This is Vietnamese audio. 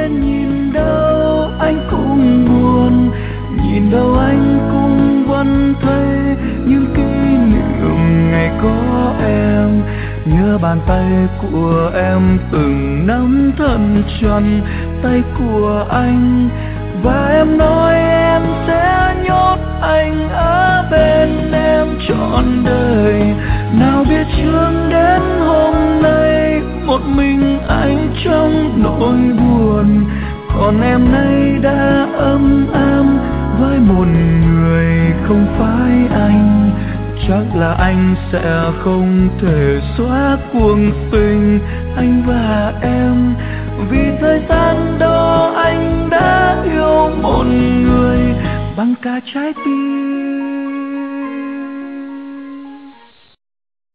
nên nhìn đâu anh cũng buồn, nhìn đâu anh cũng vẫn thấy những kỷ niệm ngày có em. Nhớ bàn tay của em từng nắm thật trọn tay của anh, và em nói em sẽ nhốt anh ở bên em trọn đời. Nào biết trước đến hôm nay một mình anh trong nỗi buồn, còn em nay đã ấm êm với một người không phải anh. Chắc là anh sẽ không thể xóa cuộc tình anh và em, vì thời gian đó anh đã yêu một người bằng cả trái tim.